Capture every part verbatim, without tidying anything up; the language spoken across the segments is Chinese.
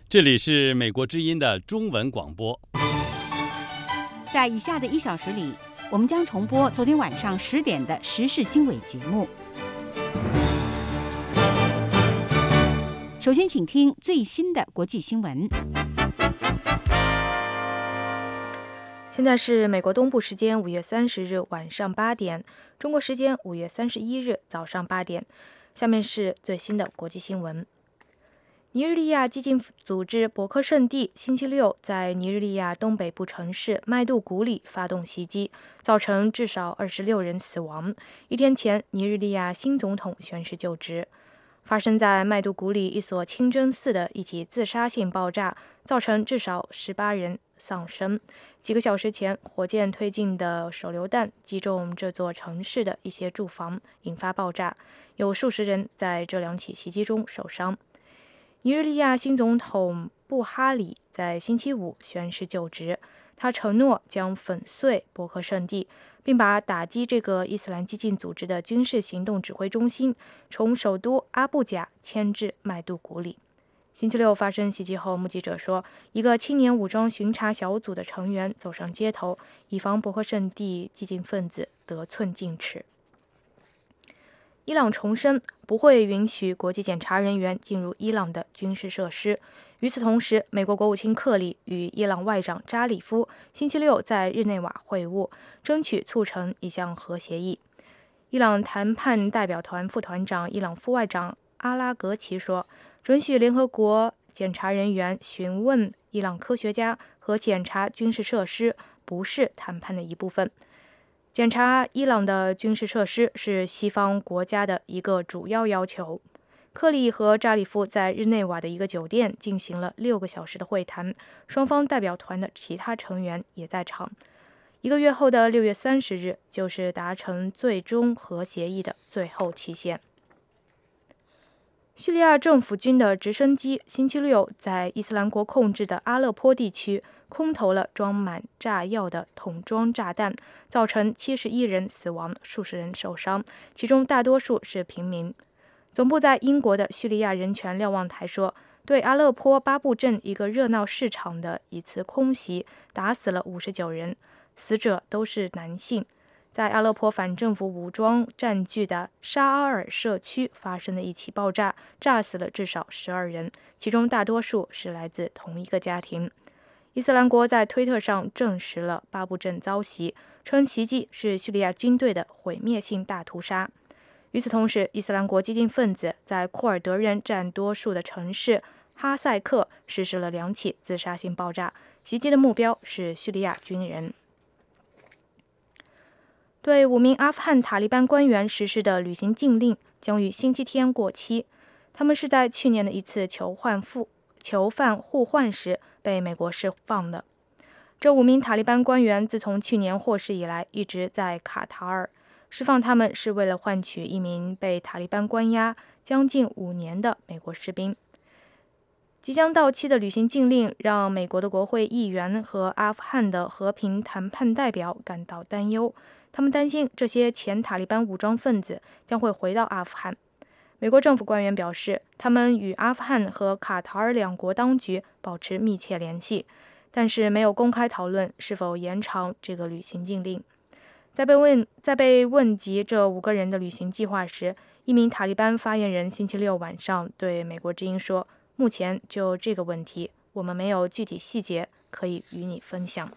这里是美国之音的中文广播。 在以下的一小时里，我们将重播昨天晚上十点的时事经纬节目。首先，请听最新的国际新闻。 现在是美国东部时间五月三十日晚上八点，中国时间五月三十一日早上八点。下面是最新的国际新闻。尼日利亚激进组织博克圣地星期六在尼日利亚东北部城市麦杜古里发动袭击，造成至少二十六人死亡。一天前，尼日利亚新总统宣誓就职。发生在麦杜古里一所清真寺的一起自杀性爆炸，造成至少十八人丧生。几个小时前，火箭推进的手榴弹击中这座城市的一些住房，引发爆炸，有数十人在这两起袭击中受伤。尼日利亚新总统布哈里在星期五宣誓就职，他承诺将粉碎博克圣地，并把打击这个伊斯兰激进组织的军事行动指挥中心从首都阿布贾迁至麦杜古里。星期六发生袭击后，目击者说，一个青年武装巡查小组的成员走上街头，以防博克圣地激进分子得寸进尺。伊朗重申不会允许国际检查人员进入伊朗的军事设施。与此同时，美国国务卿克里与伊朗外长扎里夫星期六在日内瓦会晤，争取促成一项核协议。伊朗谈判代表团副团长、伊朗副外长阿拉格齐说，准许联合国检查人员询问伊朗科学家和检查军事设施不是谈判的一部分。检查伊朗的军事设施是西方国家的一个主要要求。克里和扎里夫在日内瓦的一个酒店进行了六个小时的会谈，双方代表团的其他成员也在场。一个月后的六月三十日，就是达成最终核协议的最后期限。叙利亚政府军的直升机星期六在伊斯兰国控制的阿勒颇地区空投了装满炸药的桶装炸弹，造成七十一人死亡，数十人受伤，其中大多数是平民。总部在英国的叙利亚人权瞭望台说，对阿勒颇巴布镇一个热闹市场的一次空袭打死了五十九人，死者都是男性。在阿勒颇反政府武装占据的沙阿尔社区发生的一起爆炸，炸死了至少十二人，其中大多数是来自同一个家庭。伊斯兰国在推特上证实了巴布镇遭袭，称袭击是叙利亚军队的毁灭性大屠杀。与此同时，伊斯兰国激进分子在库尔德人占多数的城市哈塞克实施了两起自杀性爆炸，袭击的目标是叙利亚军人。对五名阿富汗塔利班官员实施的旅行禁令将于星期天过期。他们是在去年的一次囚犯互囚犯互换时被美国释放的。这五名塔利班官员自从去年获释以来一直在卡塔尔，释放他们是为了换取一名被塔利班关押将近五年的美国士兵。即将到期的旅行禁令让美国的国会议员和阿富汗的和平谈判代表感到担忧，他们担心这些前塔利班武装分子将会回到阿富汗。美国政府官员表示，他们与阿富汗和卡塔尔两国当局保持密切联系，但是没有公开讨论是否延长这个旅行禁令。在被问在被问及这五个人的旅行计划时，一名塔利班发言人星期六晚上对美国之音说，目前就这个问题，我们没有具体细节可以与你分享。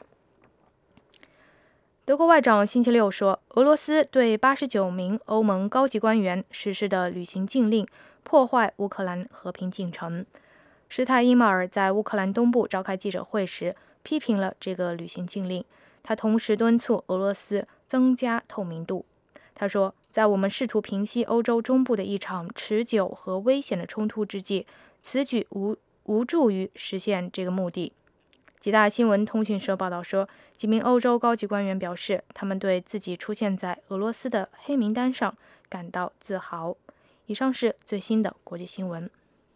德国外长星期六说，俄罗斯对八十九名欧盟高级官员实施的旅行禁令破坏乌克兰和平进程。施泰因迈尔在乌克兰东部召开记者会时批评了这个旅行禁令，他同时敦促俄罗斯增加透明度。他说，在我们试图平息欧洲中部的一场持久和危险的冲突之际，此举无无助于实现这个目的。几大新闻通讯社报道说，几名欧洲高级官员表示，他们对自己出现在俄罗斯的黑名单上感到自豪。以上是最新的国际新闻。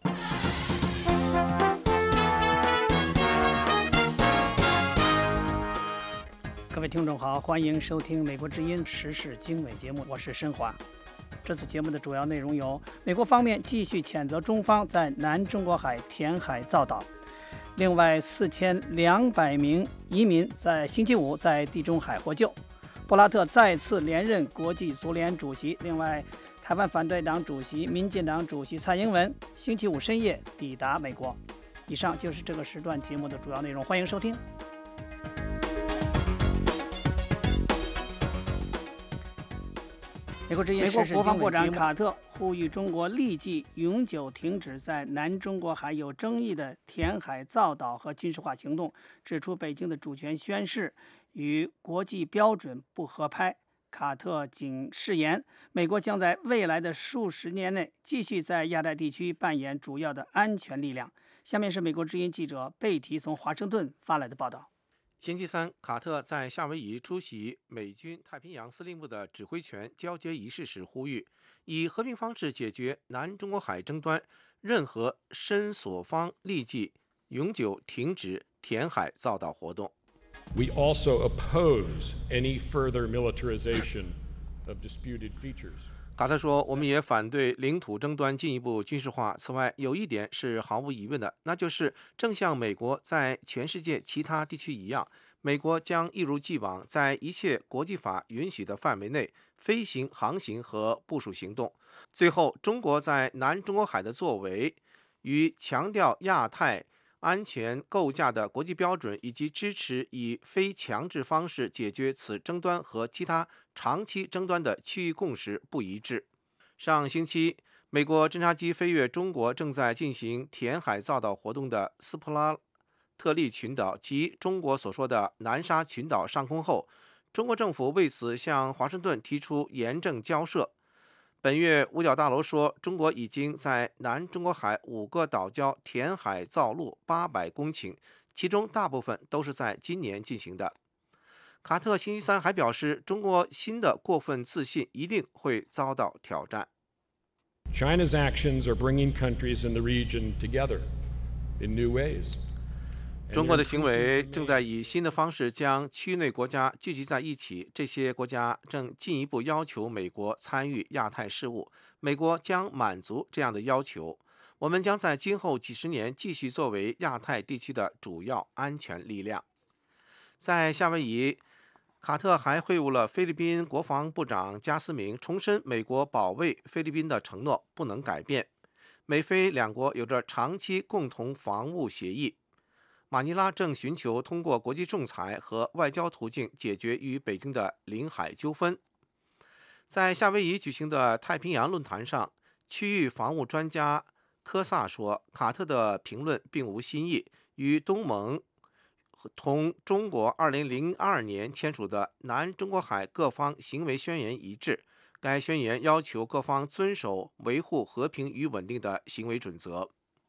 各位听众好，欢迎收听美国之音时事经纬节目，我是申华。这次节目的主要内容有：美国方面继续谴责中方在南中国海填海造岛； 另外，四千两百名移民在星期五在地中海获救。布拉特再次连任国际足联主席。另外，台湾反对党主席、民进党主席蔡英文星期五深夜抵达美国。以上就是这个时段节目的主要内容，欢迎收听。美国之音，美国国防部长卡特呼吁中国立即永久停止在南中国海有争议的填海造岛和军事化行动，指出北京的主权宣示与国际标准不合拍。卡特仅誓言，美国将在未来的数十年内继续在亚太地区扮演主要的安全力量。下面是美国之音记者贝提从华盛顿发来的报道。 星期三，卡特在夏威夷出席美军太平洋司令部的指挥权交接仪式时呼吁，以和平方式解决南中国海争端，任何申索方立即永久停止填海造岛活动。 We also oppose any further militarization of disputed features. 卡特说，我们也反对领土争端进一步军事化。此外，有一点是毫无疑问的，那就是正像美国在全世界其他地区一样，美国将一如既往在一切国际法允许的范围内飞行、航行和部署行动。最后，中国在南中国海的作为与强调亚太安全构架的国际标准，以及支持以非强制方式解决此争端和其他长期争端的区域共识不一致。上星期，美国侦察机飞越中国正在进行填海造岛活动的斯普拉特利群岛及中国所说的南沙群岛上空后，中国政府为此向华盛顿提出严正交涉。本月，五角大楼说，中国已经在南中国海五个岛礁填海造陆八百公顷，其中大部分都是在今年进行的。卡特星期三还表示，中国新的过分自信一定会遭到挑战。 China's actions are bringing countries in the region together in new ways. 中国的行为正在以新的方式将区内国家聚集在一起，这些国家正进一步要求美国参与亚太事务，美国将满足这样的要求。我们将在今后几十年继续作为亚太地区的主要安全力量。在夏威夷，卡特还会晤了菲律宾国防部长加斯明，重申美国保卫菲律宾的承诺不能改变。美菲两国有着长期共同防务协议。马尼拉正寻求通过国际仲裁和外交途径解决与北京的领海纠纷。在夏威夷举行的太平洋论坛上，区域防务专家科萨说，卡特的评论并无新意，与东盟同中国二零零二年签署的南中国海各方行为宣言一致。该宣言要求各方遵守维护和平与稳定的行为准则。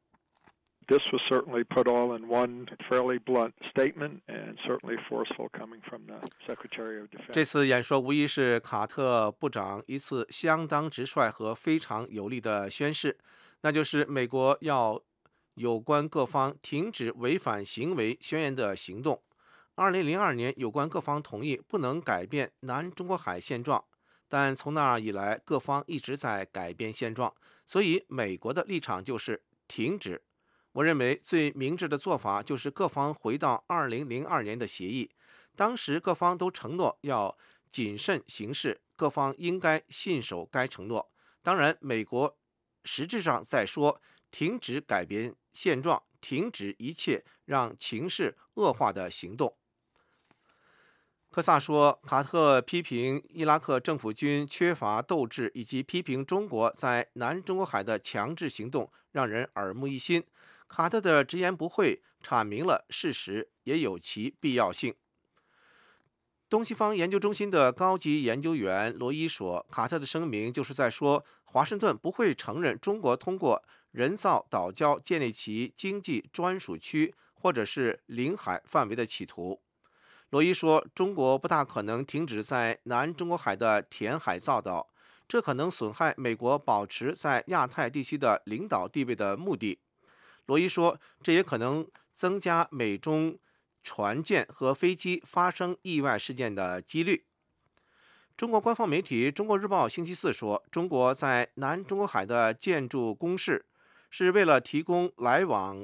This was certainly put all in one fairly blunt statement and certainly forceful coming from the Secretary of Defense. 这次演说无疑是卡特部长一次相当直率和非常有力的宣示，那就是美国要有关各方停止违反行为宣言的行动。二零零二年，有关各方同意不能改变南中国海现状，但从那以来，各方一直在改变现状，所以美国的立场就是停止。我认为最明智的做法就是各方回到二零零二年的协议，当时各方都承诺要谨慎行事，各方应该信守该承诺。当然，美国实质上在说停止改变现状，停止一切让情势恶化的行动。科萨说，卡特批评伊拉克政府军缺乏斗志，以及批评中国在南中国海的强制行动让人耳目一新。卡特的直言不讳阐明了事实，也有其必要性。东西方研究中心的高级研究员罗伊说，卡特的声明就是在说，华盛顿不会承认中国通过人造岛礁建立其经济专属区或者是领海范围的企图。罗伊说，中国不大可能停止在南中国海的填海造岛，这可能损害美国保持在亚太地区的领导地位的目的。罗伊说，这也可能增加美中船舰和飞机发生意外事件的几率。中国官方媒体《中国日报》星期四说，中国在南中国海的建筑工事是为了提供来往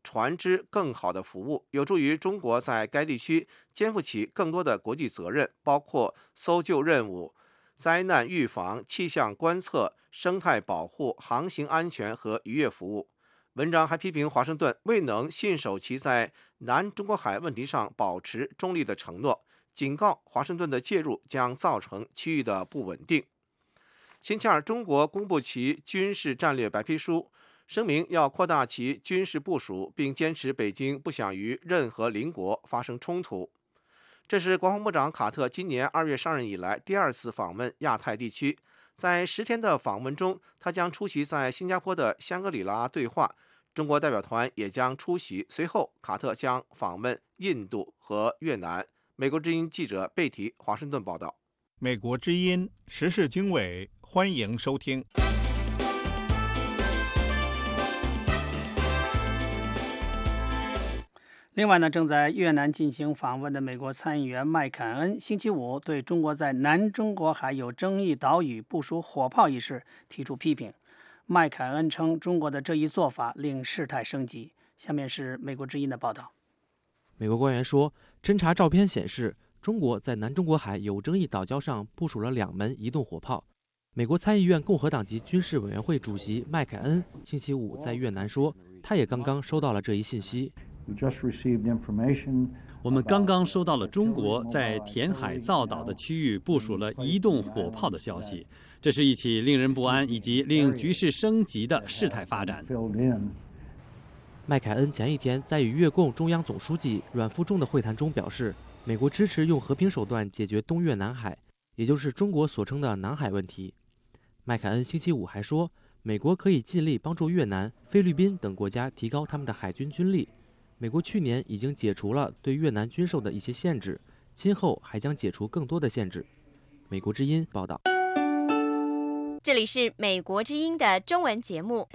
船只更好的服务，有助于中国在该地区肩负起更多的国际责任，包括搜救任务、灾难预防、气象观测、生态保护、航行安全和渔业服务。文章还批评华盛顿未能信守其在南中国海问题上保持中立的承诺，警告华盛顿的介入将造成区域的不稳定。星期二，中国公布其军事战略白皮书，声明要扩大其军事部署，并坚持北京不想与任何邻国发生冲突。这是国防部长卡特今年二月上任以来第二次访问亚太地区。在十天的访问中，他将出席在新加坡的香格里拉对话，中国代表团也将出席。随后，卡特将访问印度和越南。美国之音记者贝提华盛顿报道。 美国之音时事经纬，欢迎收听。 另外呢，正在越南进行访问的美国参议员麦凯恩星期五对中国在南中国海有争议岛屿部署火炮一事提出批评。麦凯恩称，中国的这一做法令事态升级。下面是美国之音的报道。 美国官员说，侦察照片显示，中国在南中国海有争议岛礁上部署了两门移动火炮。美国参议院共和党籍军事委员会主席麦凯恩星期五在越南说，他也刚刚收到了这一信息。 我们刚刚收到了中国在填海造岛的区域部署了移动火炮的消息，这是一起令人不安以及令局势升级的事态发展。 麦凯恩前一天在与越共中央总书记阮富仲的会谈中表示，美国支持用和平手段解决东越南海，也就是中国所称的南海问题。麦凯恩星期五还说，美国可以尽力帮助越南、菲律宾等国家提高他们的海军军力。美国去年已经解除了对越南军售的一些限制，今后还将解除更多的限制。美国之音报道。 这里是美国之音的中文节目。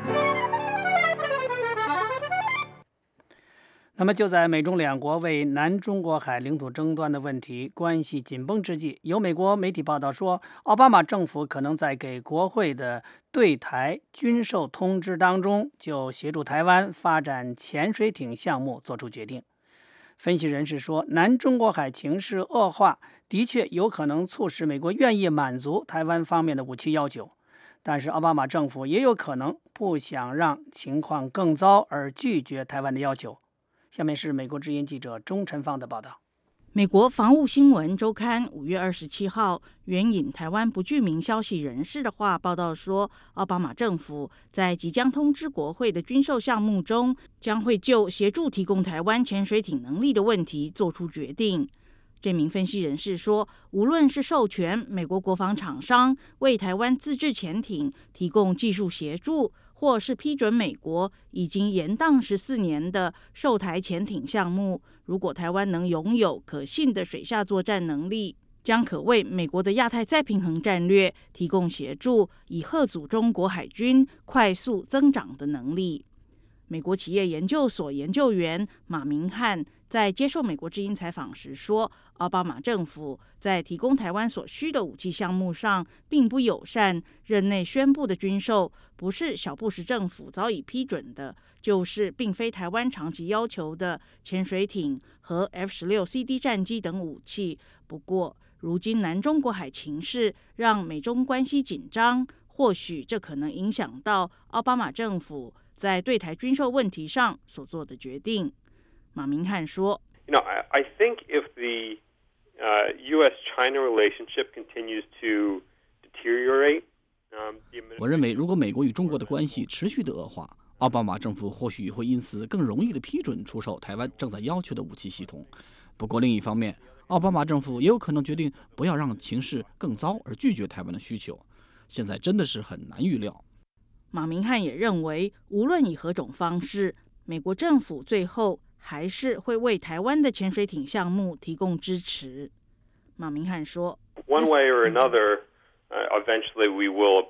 那么就在美中两国为南中国海领土争端的问题关系紧绷之际，有美国媒体报道说，奥巴马政府可能在给国会的对台军售通知当中，就协助台湾发展潜水艇项目做出决定。分析人士说，南中国海情势恶化的确有可能促使美国愿意满足台湾方面的武器要求，但是奥巴马政府也有可能不想让情况更糟而拒绝台湾的要求。下面是美国之音记者钟晨芳的报道。 美国防务新闻周刊五月二十七号援引台湾不具名消息人士的话报道说，奥巴马政府在即将通知国会的军售项目中，将会就协助提供台湾潜水艇能力的问题做出决定。这名分析人士说，无论是授权美国国防厂商为台湾自制潜艇提供技术协助，或是批准美国已经延宕十四年的售台潜艇项目，如果台湾能拥有可信的水下作战能力，将可为美国的亚太再平衡战略提供协助，以吓阻中国海军快速增长的能力。美国企业研究所研究员马明汉在接受美国之音采访时说，奥巴马政府在提供台湾所需的武器项目上并不友善，任内宣布的军售不是小布什政府早已批准的，就是并非台湾长期要求的潜水艇和 F 十六 C D 战机等武器。不过，如今南中国海情势让美中关系紧张，或许这可能影响到奥巴马政府在对台军售问题上所做的决定。马明汉说 You know, I, I think if the uh, U S China relationship continues to deteriorate, um, 我认为如果美国与中国的关系持续的恶化，奥巴马政府或许会因此更容易的批准出售台湾正在要求的武器系统。不过另一方面，奥巴马政府也有可能决定不要让情势更糟而拒绝台湾的需求。现在真的是很难预料。 马明汉也认为，无论以何种方式，美国政府最后还是会为台湾的潜水艇项目提供支持。马明汉说 One way or another, uh, eventually we will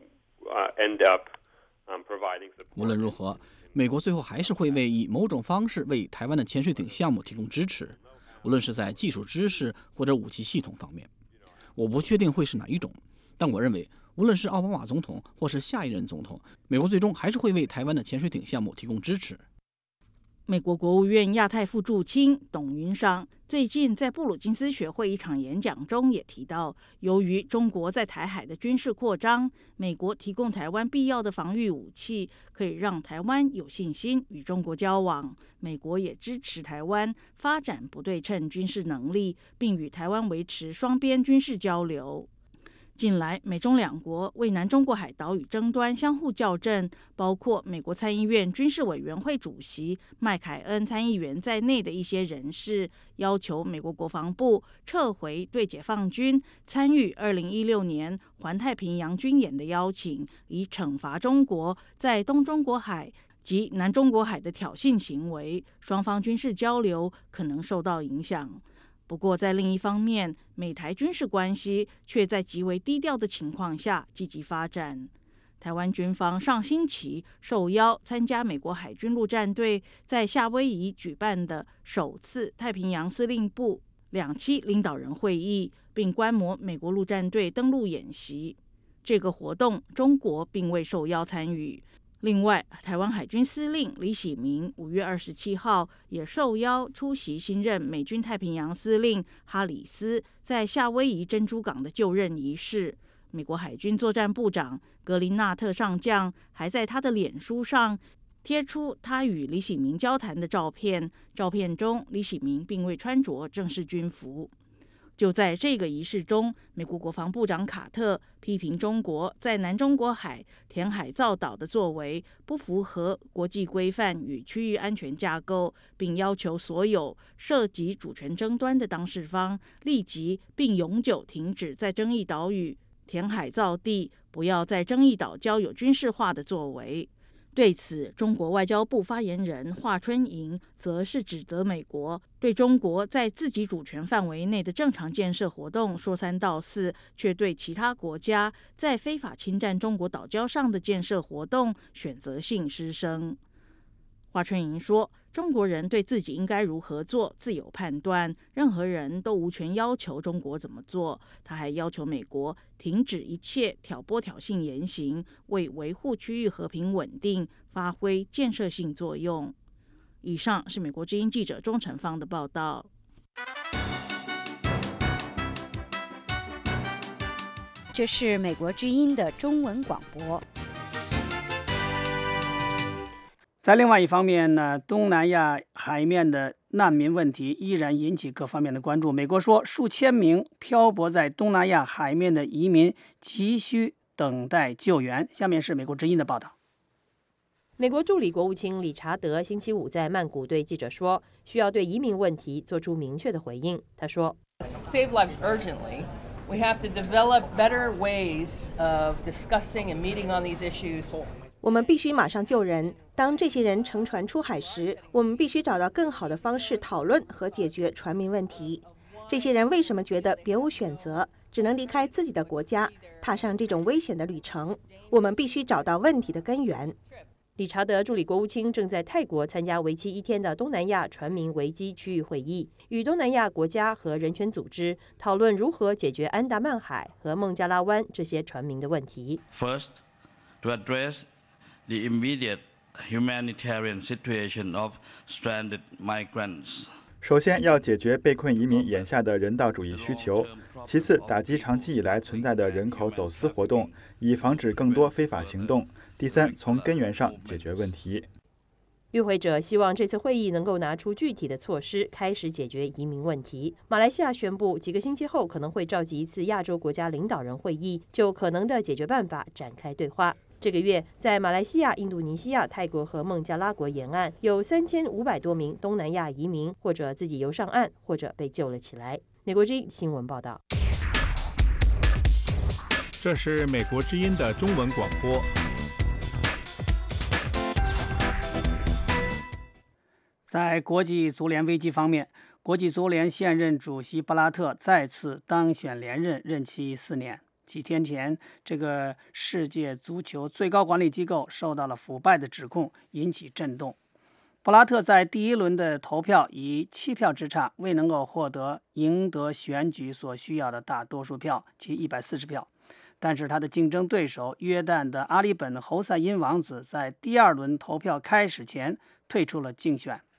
uh, end up um, providing support. 无论如何，美国最后还是会为以某种方式为台湾的潜水艇项目提供支持，无论是在技术知识或者武器系统方面。我不确定会是哪一种，但我认为无论是奥巴马总统或是下一任总统，美国最终还是会为台湾的潜水艇项目提供支持。 美国国务院亚太副驻青董云裳最近在布鲁金斯学会一场演讲中也提到，由于中国在台海的军事扩张，美国提供台湾必要的防御武器，可以让台湾有信心与中国交往。美国也支持台湾发展不对称军事能力，并与台湾维持双边军事交流。近来，美中两国为南中国海岛屿争端相互校正，包括美国参议院军事委员会主席麦凯恩参议员在内的一些人士，要求美国国防部撤回对解放军参与二零一六年环太平洋军演的邀请，以惩罚中国在东中国海及南中国海的挑衅行为，双方军事交流可能受到影响。不过，在另一方面，美台军事关系却在极为低调的情况下积极发展。台湾军方上星期受邀参加美国海军陆战队在夏威夷举办的首次太平洋司令部两栖领导人会议，并观摩美国陆战队登陆演习。这个活动，中国并未受邀参与。另外，台湾海军司令李喜明五月二十七号也受邀出席新任美军太平洋司令哈里斯在夏威夷珍珠港的就任仪式。美国海军作战部长格林纳特上将还在他的脸书上贴出他与李喜明交谈的照片，照片中李喜明并未穿着正式军服。就在这个仪式中，美国国防部长卡特批评中国在南中国海填海造岛的作为不符合国际规范与区域安全架构，并要求所有涉及主权争端的当事方立即并永久停止在争议岛屿填海造地，不要在争议岛礁有军事化的作为。对此，中国外交部发言人华春莹则是指责美国对中国在自己主权范围内的正常建设活动说三道四，却对其他国家在非法侵占中国岛礁上的建设活动选择性失声。华春莹说，中国人对自己应该如何做自有判断，任何人都无权要求中国怎么做。他还要求美国停止一切挑拨挑衅言行，为维护区域和平稳定发挥建设性作用。以上是美国之音记者钟成芳的报道。 这是美国之音的中文广播。 在另外一方面呢，东南亚海面的难民问题依然引起各方面的关注。美国说，数千名漂泊在东南亚海面的移民急需等待救援。下面是美国之音的报道。 美国助理国务卿理查德星期五在曼谷对记者说，需要对移民问题做出明确的回应。他说 ：“Save lives urgently. We have to develop better ways of discussing and meeting on these issues.” 我们必须马上救人。当这些人乘船出海时，我们必须找到更好的方式讨论和解决船民问题。这些人为什么觉得别无选择，只能离开自己的国家，踏上这种危险的旅程？我们必须找到问题的根源。 理查德助理国务卿正在泰国参加为期一天的东南亚船民危机区域会议，与东南亚国家和人权组织讨论如何解决安达曼海和孟加拉湾这些船民的问题。 First, to address the immediate humanitarian situation of stranded migrants. 首先要解决被困移民眼下的人道主义需求，其次打击长期以来存在的人口走私活动，以防止更多非法行动，第三，从根源上解决问题。 与会者希望这次会议能够拿出具体的措施，开始解决移民问题。马来西亚宣布，几个星期后可能会召集一次亚洲国家领导人会议，就可能的解决办法展开对话。这个月，在马来西亚、印度尼西亚、泰国和孟加拉国沿岸，有三千五百多名东南亚移民或者自己游上岸，或者被救了起来。美国之音新闻报道。 这是美国之音的中文广播。 在国际足联危机方面，国际足联现任主席布拉特再次当选连任，任期四年。几天前，这个世界足球最高管理机构受到了腐败的指控，引起震动。布拉特在第一轮的投票以七票之差未能够获得赢得选举所需要的大多数票，其一百四十票。但是他的竞争对手约旦的阿里本侯赛因王子在第二轮投票开始前退出了竞选。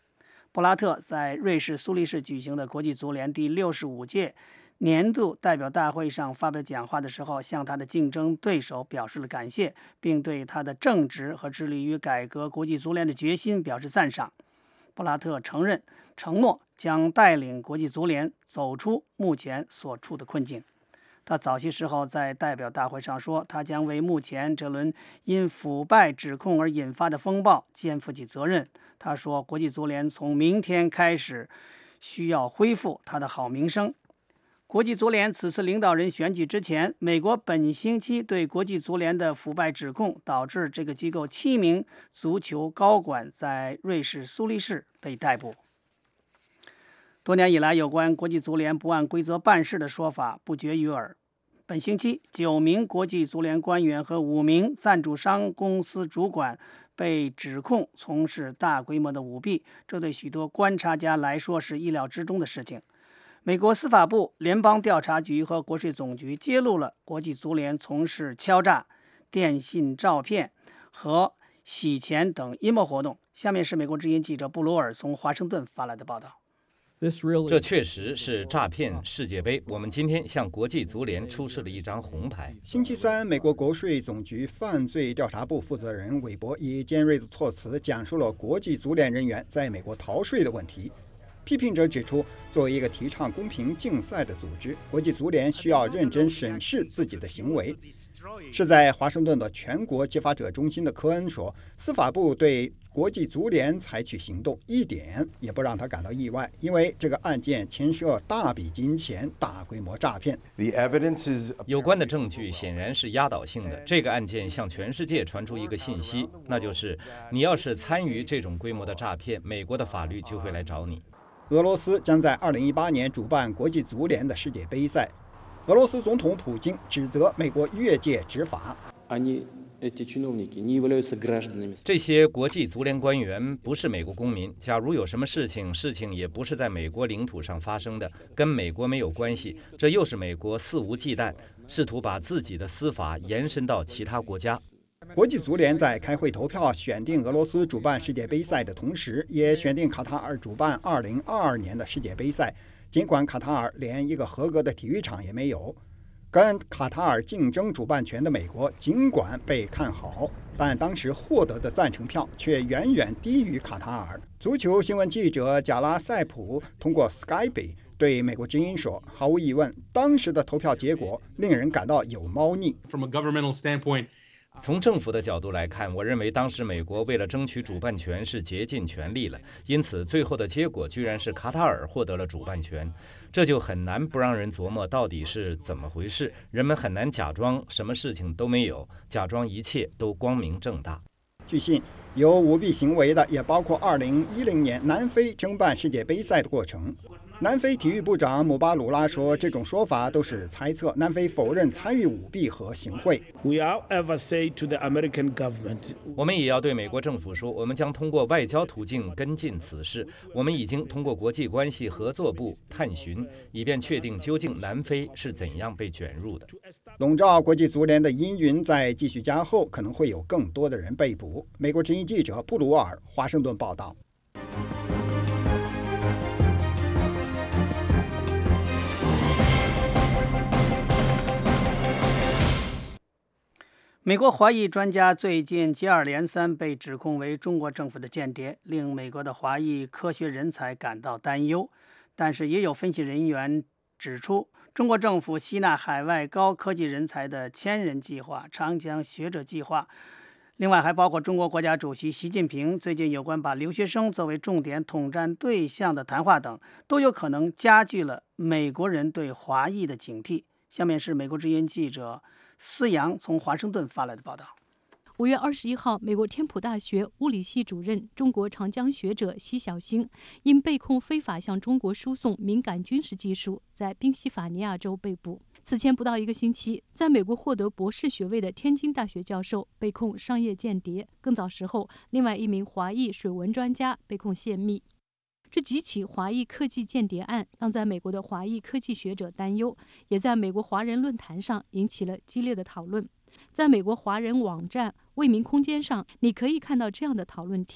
布拉特在瑞士苏黎世举行的国际足联第六十五届年度代表大会上发表讲话的时候，向他的竞争对手表示了感谢，并对他的正直和致力于改革国际足联的决心表示赞赏。布拉特承认承诺将带领国际足联走出目前所处的困境。他早些时候在代表大会上说，他将为目前这轮因腐败指控而引发的风暴肩负起责任。他说，国际足联从明天开始需要恢复他的好名声。国际足联此次领导人选举之前，美国本星期对国际足联的腐败指控，导致这个机构七名足球高管在瑞士苏黎世被逮捕。多年以来，有关国际足联不按规则办事的说法不绝于耳。本星期，九名国际足联官员和五名赞助商公司主管被指控从事大规模的舞弊，这对许多观察家来说是意料之中的事情。美国司法部、联邦调查局和国税总局揭露了国际足联从事敲诈、电信诈骗和洗钱等阴谋活动。下面是美国之音记者布鲁尔从华盛顿发来的报道。 这确实是诈骗世界杯。我们今天向国际足联出示了一张红牌。 星期三，美国国税总局犯罪调查部负责人韦伯以尖锐的措辞讲述了国际足联人员在美国逃税的问题。批评者指出，作为一个提倡公平竞赛的组织，国际足联需要认真审视自己的行为。是在华盛顿的全国揭发者中心的科恩说，司法部对国际足联采取行动一点也不让他感到意外，因为这个案件牵涉大笔金钱、大规模诈骗。 有关的证据显然是压倒性的。这个案件向全世界传出一个信息，那就是你要是参与这种规模的诈骗，美国的法律就会来找你。 俄罗斯将在二零一八年主办国际足联的世界杯赛。俄罗斯总统普京指责美国越界执法。 这些国际足联官员不是美国公民，假如有什么事情，事情也不是在美国领土上发生的，跟美国没有关系。这又是美国肆无忌惮，试图把自己的司法延伸到其他国家。 国际足联在开会投票选定俄罗斯主办世界杯赛的同时，也选定卡塔尔主办二零二二年的世界杯赛。尽管卡塔尔连一个合格的体育场也没有，跟卡塔尔竞争主办权的美国尽管被看好，但当时获得的赞成票却远远低于卡塔尔。足球新闻记者贾拉塞普通过 Skype 对美国之音说，毫无疑问，当时的投票结果令人感到有猫腻。 From a governmental standpoint, 从政府的角度来看，我认为当时美国为了争取主办权是竭尽全力了，因此最后的结果居然是卡塔尔获得了主办权，这就很难不让人琢磨到底是怎么回事。人们很难假装什么事情都没有，假装一切都光明正大。 据信，有舞弊行为的也包括二零一零年南非争办世界杯赛的过程。南非体育部长姆巴鲁拉说，这种说法都是猜测。南非否认参与舞弊和行贿。 我们也要对美国政府说，我们将通过外交途径跟进此事。我们已经通过国际关系合作部探寻，以便确定究竟南非是怎样被卷入的。 笼罩国际足联的阴云在继续加厚，可能会有更多的人被捕。美国之音记者布鲁尔，华盛顿报道。 美国华裔专家最近接二连三被指控为中国政府的间谍，令美国的华裔科学人才感到担忧。但是也有分析人员指出，中国政府吸纳海外高科技人才的千人计划、长江学者计划，另外还包括中国国家主席习近平最近有关把留学生作为重点统战对象的谈话等，都有可能加剧了美国人对华裔的警惕。下面是美国之音记者思阳从华盛顿发来的报道。 五月二十一号，美国天普大学物理系主任、中国长江学者奚晓星因被控非法向中国输送敏感军事技术，在宾夕法尼亚州被捕。此前不到一个星期，在美国获得博士学位的天津大学教授被控商业间谍。更早时候，另外一名华裔水文专家被控泄密。这几起华裔科技间谍案让在美国的华裔科技学者担忧，也在美国华人论坛上引起了激烈的讨论。在美国华人网站为民空间上，你可以看到这样的讨论贴，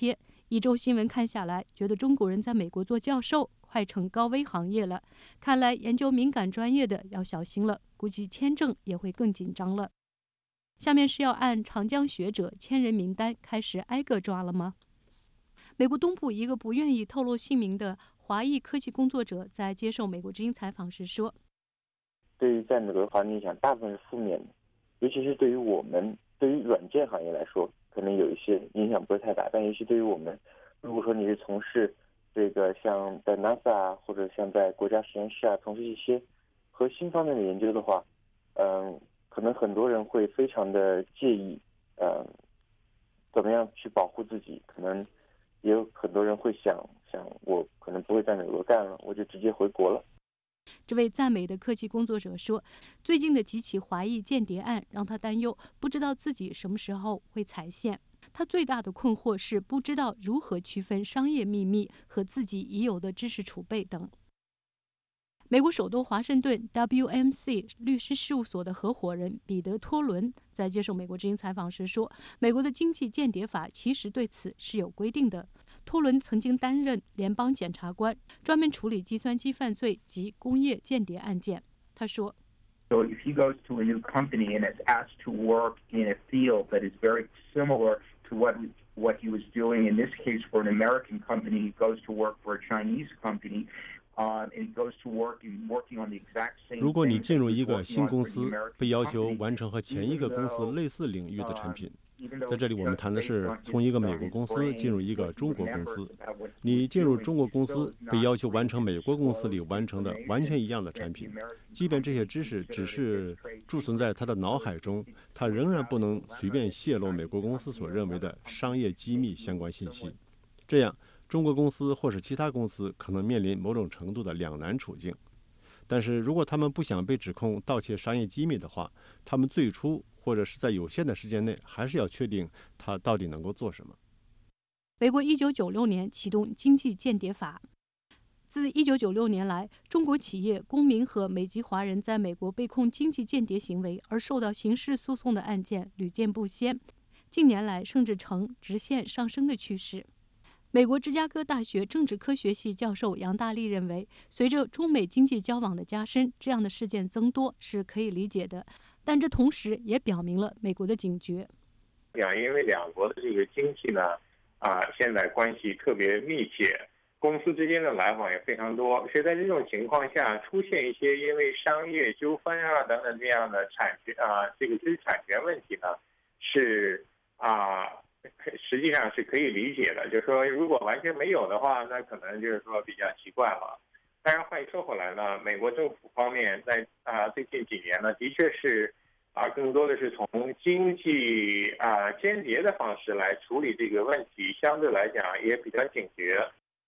一周新闻看下来，觉得中国人在美国做教授快成高危行业了。看来研究敏感专业的要小心了，估计签证也会更紧张了。下面是要按长江学者千人名单开始挨个抓了吗？美国东部一个不愿意透露姓名的华裔科技工作者在接受美国之音采访时说：“ 对于在美国的华人影响，大部分是负面的，尤其是对于我们，对于软件行业来说，可能有一些影响不是太大，但尤其对于我们，如果说你是从事这个像在 NASA 啊，或者像在国家实验室啊，从事一些核心方面的研究的话，嗯，可能很多人会非常的介意，嗯，怎么样去保护自己，可能也有很多人会想想，我可能不会在美国干了，我就直接回国了。” 这位在美的科技工作者说，最近的几起华裔间谍案让他担忧，不知道自己什么时候会踩线。他最大的困惑是不知道如何区分商业秘密和自己已有的知识储备等。美国首都华盛顿 W M C 律师事务所的合伙人彼得·托伦在接受美国之音采访时说，美国的经济间谍法其实对此是有规定的。托伦曾经担任联邦检察官，专门处理计算机犯罪及工业间谍案件。他说 So if he goes to a new company and is asked to work in a field that is very similar to what what he was doing, in this case for an American company, he goes to work for a Chinese company, uh, and he goes to work in working on the exact same. 如果你进入一个新公司，被要求完成和前一个公司类似领域的产品。在这里我们谈的是从一个美国公司进入一个中国公司，你进入中国公司被要求完成美国公司里完成的完全一样的产品，即便这些知识只是贮存在他的脑海中，他仍然不能随便泄露美国公司所认为的商业机密相关信息。这样中国公司或是其他公司可能面临某种程度的两难处境。但是如果他们不想被指控盗窃商业机密的话，他们最初或者是在有限的时间内还是要确定他到底能够做什么。 美国一九九六年启动经济间谍法，自一九九六年来，中国企业、公民和美籍华人在美国被控经济间谍行为而受到刑事诉讼的案件屡见不鲜，近年来甚至呈直线上升的趋势。美国芝加哥大学政治科学系教授杨大力认为，随着中美经济交往的加深，这样的事件增多是可以理解的，但这同时也表明了美国的警觉。 两因为两国的这个经济呢，啊、呃，现在关系特别密切，公司之间的来往也非常多，所以在这种情况下，出现一些因为商业纠纷啊等等这样的产权啊、呃，这个知识产权问题呢，是啊。呃实际上是可以理解的，就是说，如果完全没有的话，那可能就是说比较奇怪了。当然，话又说回来呢，美国政府方面在啊、呃、最近几年呢，的确是啊、呃、更多的是从经济啊、呃、间谍的方式来处理这个问题，相对来讲也比较警觉。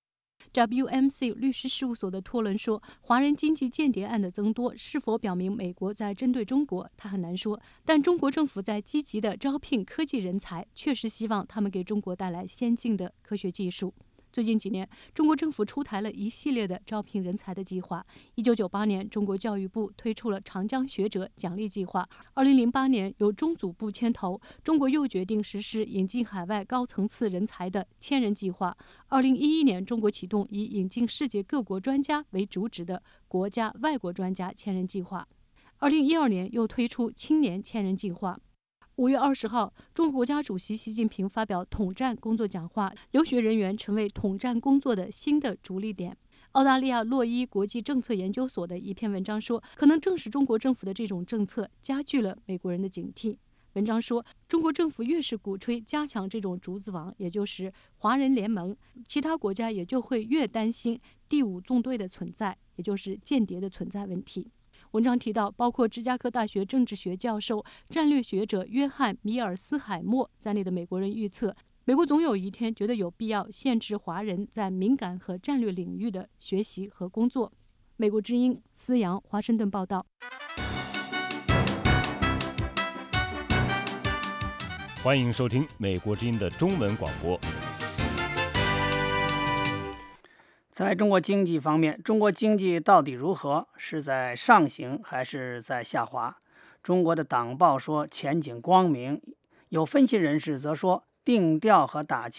W M C 律师事务所的托伦说，华人经济间谍案的增多是否表明美国在针对中国，他很难说。但中国政府在积极地招聘科技人才，确实希望他们给中国带来先进的科学技术。最近几年，中国政府出台了一系列的招聘人才的计划。一九九八年，中国教育部推出了长江学者奖励计划。二零零八年，由中组部牵头，中国又决定实施引进海外高层次人才的千人计划。二零一一年，中国启动以引进世界各国专家为主旨的国家外国专家千人计划。二零一二年，又推出青年千人计划。五月二十号，中国国家主席习近平发表统战工作讲话，留学人员成为统战工作的新的着力点。澳大利亚洛伊国际政策研究所的一篇文章说，可能正是中国政府的这种政策加剧了美国人的警惕。文章说，中国政府越是鼓吹加强这种竹子网，也就是华人联盟，其他国家也就会越担心第五纵队的存在，也就是间谍的存在问题。文章提到，包括芝加哥大学政治学教授、战略学者约翰·米尔斯海默在内的美国人预测，美国总有一天觉得有必要限制华人在敏感和战略领域的学习和工作。美国之音思阳华盛顿报道。 欢迎收听美国之音的中文广播。 在中国经济方面，中国经济到底如何？是在上行还是在下滑？中国的党报说前景光明，有分析人士则说定调和打气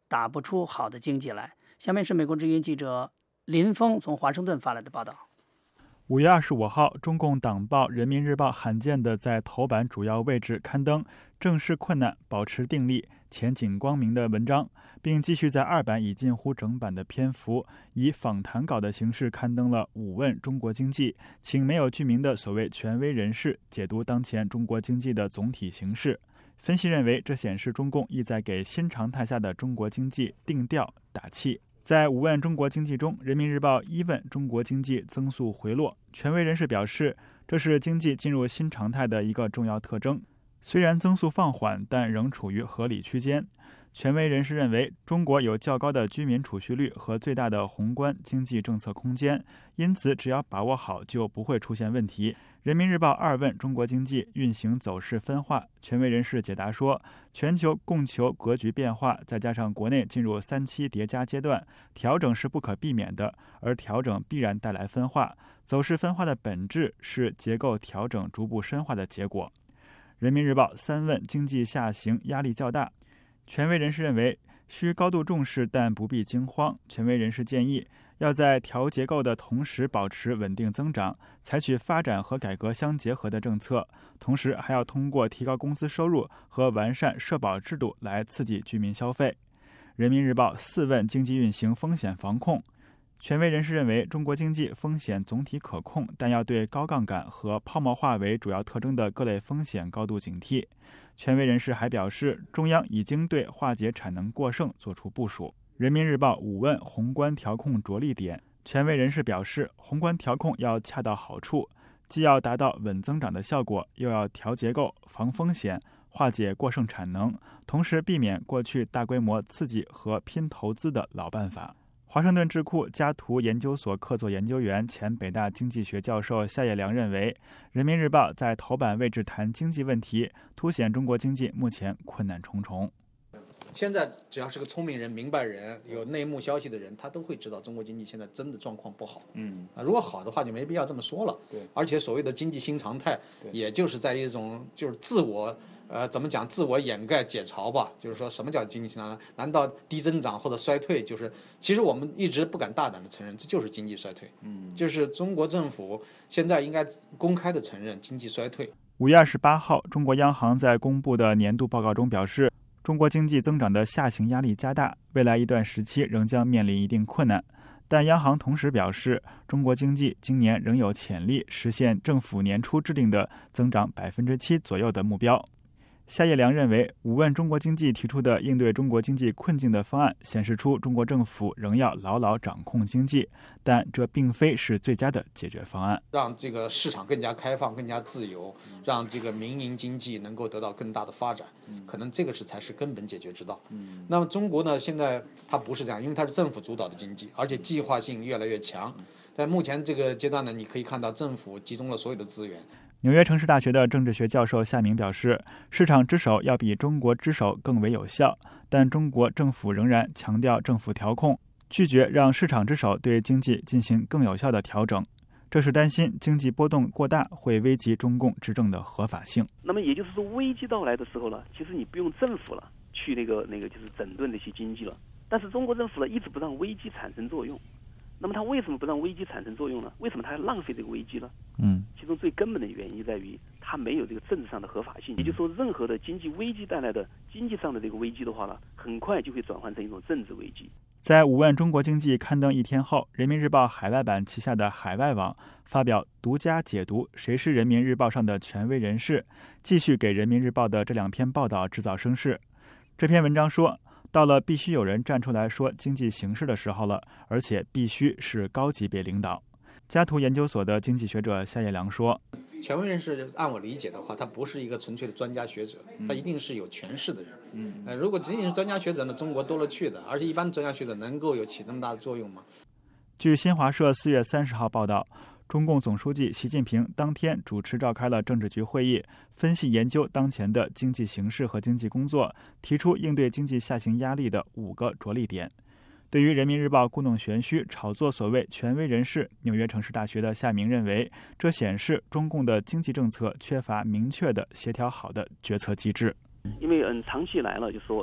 打不出好的经济来。下面是美国之音记者林峰从华盛顿发来的报道。 五月二十五号，中共党报《人民日报》罕见地在头版主要位置刊登“正视困难，保持定力，前景光明”的文章，并继续在二版以近乎整版的篇幅，以访谈稿的形式刊登了“五问中国经济”，请没有具名的所谓权威人士解读当前中国经济的总体形势。分析认为，这显示中共意在给新常态下的中国经济定调打气。在五问中国经济中，人民日报一问中国经济增速回落，权威人士表示，这是经济进入新常态的一个重要特征。虽然增速放缓，但仍处于合理区间。权威人士认为，中国有较高的居民储蓄率和最大的宏观经济政策空间，因此只要把握好，就不会出现问题。人民日报二问中国经济运行走势分化，权威人士解答说，全球供求格局变化，再加上国内进入三期叠加阶段，调整是不可避免的，而调整必然带来分化。走势分化的本质是结构调整逐步深化的结果。人民日报三问经济下行压力较大，权威人士认为需高度重视，但不必惊慌。权威人士建议，要在调结构的同时保持稳定增长，采取发展和改革相结合的政策，同时还要通过提高工资收入和完善社保制度来刺激居民消费。人民日报四问经济运行风险防控，权威人士认为，中国经济风险总体可控，但要对高杠杆和泡沫化为主要特征的各类风险高度警惕。权威人士还表示，中央已经对化解产能过剩作出部署。人民日报五问宏观调控着力点，权威人士表示，宏观调控要恰到好处，既要达到稳增长的效果，又要调结构、防风险、化解过剩产能，同时避免过去大规模刺激和拼投资的老办法。华盛顿智库加图研究所客座研究员、前北大经济学教授夏业良认为，人民日报在头版位置谈经济问题，凸显中国经济目前困难重重。 现在只要是个聪明人、明白人、有内幕消息的人，他都会知道中国经济现在真的状况不好。嗯，啊，如果好的话就没必要这么说了。对，而且所谓的经济新常态，也就是在一种就是自我。呃，怎么讲？自我掩盖、解嘲吧。就是说什么叫经济新常态？难道低增长或者衰退？就是其实我们一直不敢大胆的承认，这就是经济衰退。嗯，就是中国政府现在应该公开的承认经济衰退。 五月二十八号，中国央行在公布的年度报告中表示，中国经济增长的下行压力加大，未来一段时期仍将面临一定困难。但央行同时表示，中国经济今年仍有潜力实现政府年初制定的增长百分之七左右的目标。夏业良认为，五问中国经济提出的应对中国经济困境的方案显示出中国政府仍要牢牢掌控经济，但这并非是最佳的解决方案。 让这个市场更加开放、更加自由，让这个民营经济能够得到更大的发展，可能这个是才是根本解决之道。那么中国呢，现在它不是这样，因为它是政府主导的经济，而且计划性越来越强。在目前这个阶段呢，你可以看到政府集中了所有的资源。 纽约城市大学的政治学教授夏明表示，市场之手要比中国之手更为有效，但中国政府仍然强调政府调控，拒绝让市场之手对经济进行更有效的调整。这是担心经济波动过大会危及中共执政的合法性。 那么也就是说，危机到来的时候呢，其实你不用政府了去那个那个就是整顿这些经济了，但是中国政府呢一直不让危机产生作用。那么他为什么不让危机产生作用呢？为什么他要浪费这个危机呢？嗯，其中最根本的原因在于他没有这个政治上的合法性。也就是说，任何的经济危机带来的经济上的这个危机的话呢，很快就会转换成一种政治危机。 在五问中国经济刊登一天后，人民日报海外版旗下的海外网发表独家解读谁是人民日报上的权威人士，继续给人民日报的这两篇报道制造声势。这篇文章说，到了必须有人站出来说经济形势的时候了，而且必须是高级别领导。加图研究所的经济学者夏业良说， 权威人士按我理解的话，他不是一个纯粹的专家学者，他一定是有权势的人。嗯，呃，如果仅仅是专家学者呢，中国多了去的，而且一般专家学者能够有起那么大的作用吗？ 据新华社四月三十号报道，中共总书记习近平当天主持召开了政治局会议，分析研究当前的经济形势和经济工作，提出应对经济下行压力的五个着力点。对于人民日报故弄玄虚炒作所谓权威人士，纽约城市大学的夏明认为，这显示中共的经济政策缺乏明确的协调好的决策机制。 因为嗯，长期来了就说嗯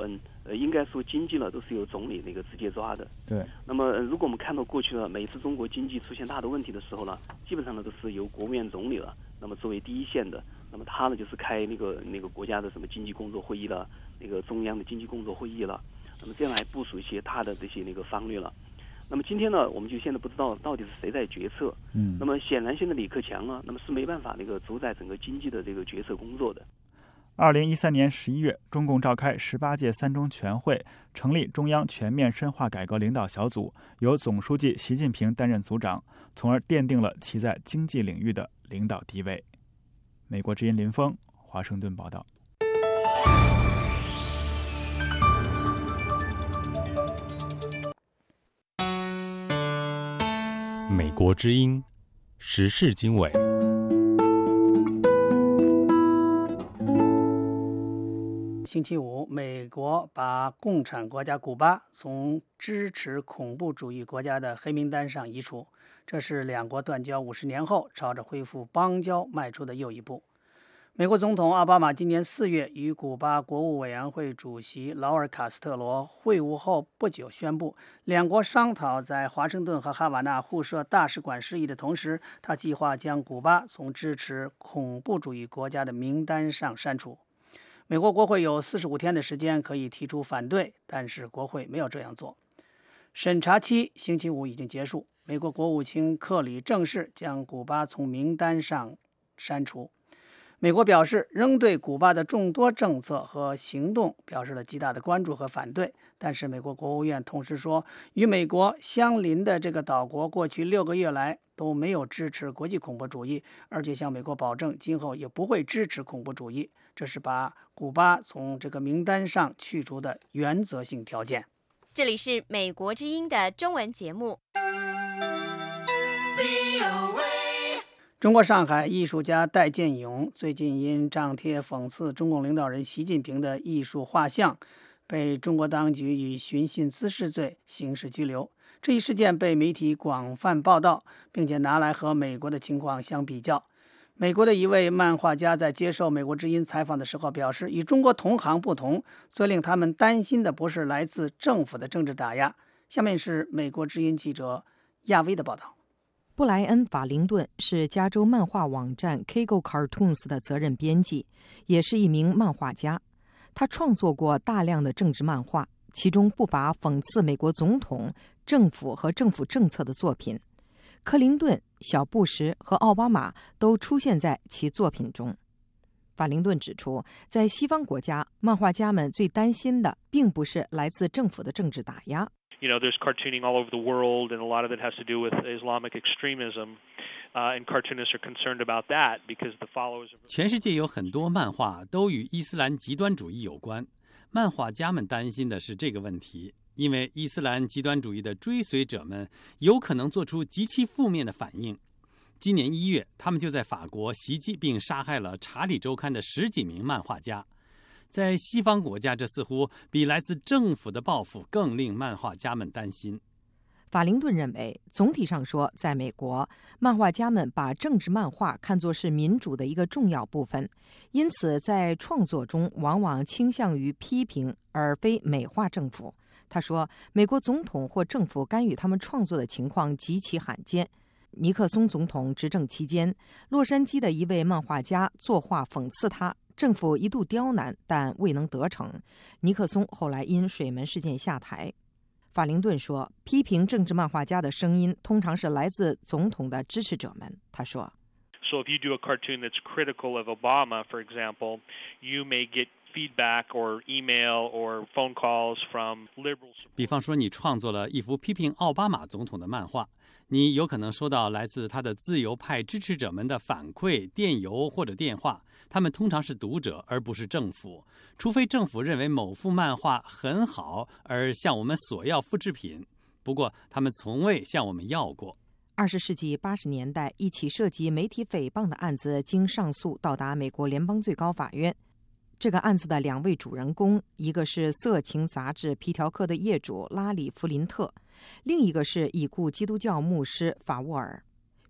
呃，应该说经济呢都是由总理那个直接抓的。 对。 那么、呃、如果我们看到过去呢，每次中国经济出现大的问题的时候呢，基本上呢都是由国务院总理了，那么作为第一线的，那么他呢就是开那个那个国家的什么经济工作会议了，那个中央的经济工作会议了，那么这样来部署一些他的这些那个方略了。那么今天呢，我们就现在不知道到底是谁在决策。 嗯。 那么显然现在李克强呢，那么是没办法那个主宰整个经济的这个决策工作的。 二零一三年十一月，中共召开十八届三中全会，成立中央全面深化改革领导小组，由总书记习近平担任组长，从而奠定了其在经济领域的领导地位。美国之音林峰，华盛顿报道。 美国之音时事经纬。 星期五，美国把共产国家古巴从支持恐怖主义国家的黑名单上移除，这是两国断交五十年后朝着恢复邦交迈出的又一步。美国总统奥巴马今年四月与古巴国务委员会主席劳尔·卡斯特罗会晤后不久宣布，两国商讨在华盛顿和哈瓦那互设大使馆事宜的同时，他计划将古巴从支持恐怖主义国家的名单上删除。美国国会有四十五天的时间可以提出反对，但是国会没有这样做。审查期星期五已经结束，美国国务卿克里正式将古巴从名单上删除。美国表示仍对古巴的众多政策和行动表示了极大的关注和反对，但是美国国务院同时说，与美国相邻的这个岛国过去六个月来都没有支持国际恐怖主义，而且向美国保证今后也不会支持恐怖主义，这是把古巴从这个名单上去除的原则性条件。 这里是美国之音的中文节目。 中国上海艺术家戴建勇最近因张贴讽刺中共领导人习近平的艺术画像，被中国当局以寻衅滋事罪刑事拘留。这一事件被媒体广泛报道，并且拿来和美国的情况相比较。美国的一位漫画家在接受美国之音采访的时候表示，与中国同行不同，最令他们担心的不是来自政府的政治打压。下面是美国之音记者亚威的报道。 布莱恩·法灵顿是加州漫画网站 Kaggle Cartoons 的责任编辑，也是一名漫画家。他创作过大量的政治漫画，其中不乏讽刺美国总统、政府和政府政策的作品。克林顿、小布什和奥巴马都出现在其作品中。法灵顿指出，在西方国家，漫画家们最担心的并不是来自政府的政治打压。 You know, there's cartooning all over the world, and a lot of it has to do with Islamic extremism, uh, and cartoonists are concerned about that because the followers of... 全世界有很多漫画都与伊斯兰极端主义有关，漫画家们担心的是这个问题，因为伊斯兰极端主义的追随者们有可能做出极其负面的反应。今年一月，他们就在法国袭击并杀害了《查理周刊》的十几名漫画家。在西方国家，这似乎比来自政府的报复更令漫画家们担心。 法灵顿认为，总体上说，在美国，漫画家们把政治漫画看作是民主的一个重要部分，因此在创作中往往倾向于批评而非美化政府。他说，美国总统或政府干预他们创作的情况极其罕见。尼克松总统执政期间，洛杉矶的一位漫画家作画讽刺他，政府一度刁难，但未能得逞。尼克松后来因水门事件下台。法灵顿说，批评政治漫画家的声音通常是来自总统的支持者们。他说 So if you do a cartoon that's critical of Obama, for example, you may get feedback or email or phone calls from liberals. 比方说，你创作了一幅批评奥巴马总统的漫画，你有可能收到来自他的自由派支持者们的反馈、电邮或者电话。他们通常是读者，而不是政府，除非政府认为某幅漫画很好而向我们索要复制品。不过，他们从未向我们要过。 二十世纪八十年代，一起涉及媒体诽谤的案子经上诉到达美国联邦最高法院。这个案子的两位主人公，一个是色情杂志皮条客的业主拉里·弗林特，另一个是已故基督教牧师法沃尔。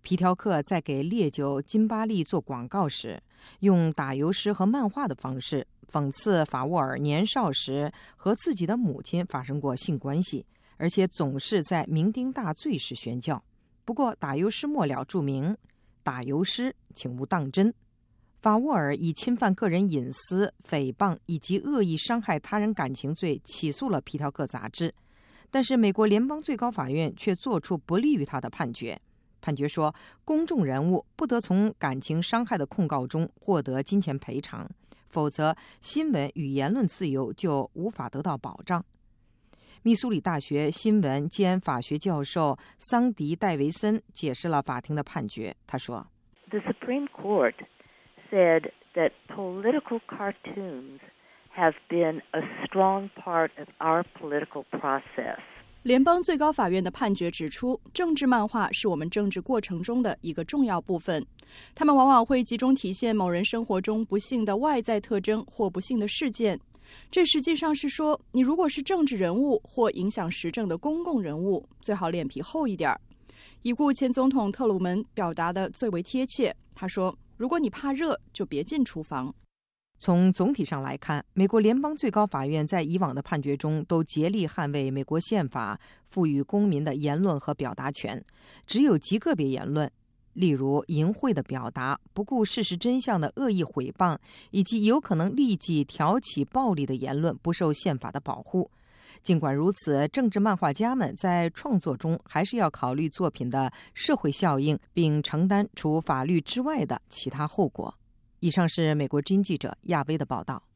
皮条客在给烈酒金巴利做广告时，用打油诗和漫画的方式讽刺法沃尔年少时和自己的母亲发生过性关系，而且总是在酩酊大醉时宣教。不过打油诗末了注明，打油诗请勿当真。法沃尔以侵犯个人隐私、诽谤以及恶意伤害他人感情罪起诉了皮条客杂志，但是美国联邦最高法院却作出不利于他的判决。判决说，公众人物不得从感情伤害的控告中获得金钱赔偿，否则新闻与言论自由就无法得到保障。密苏里大学新闻兼法学教授桑迪·戴维森解释了法庭的判决。他说 The Supreme Court said that political cartoons have been a strong part of our political process. 联邦最高法院的判决指出，政治漫画是我们政治过程中的一个重要部分，它们往往会集中体现某人生活中不幸的外在特征或不幸的事件。这实际上是说，你如果是政治人物或影响时政的公共人物，最好脸皮厚一点。已故前总统特鲁门表达的最为贴切，他说，如果你怕热，就别进厨房。 从总体上来看，美国联邦最高法院在以往的判决中都竭力捍卫美国宪法赋予公民的言论和表达权，只有极个别言论，例如淫秽的表达、不顾事实真相的恶意诽谤，以及有可能立即挑起暴力的言论不受宪法的保护。尽管如此，政治漫画家们在创作中还是要考虑作品的社会效应，并承担除法律之外的其他后果。以上是美国之音记者亚薇的报道。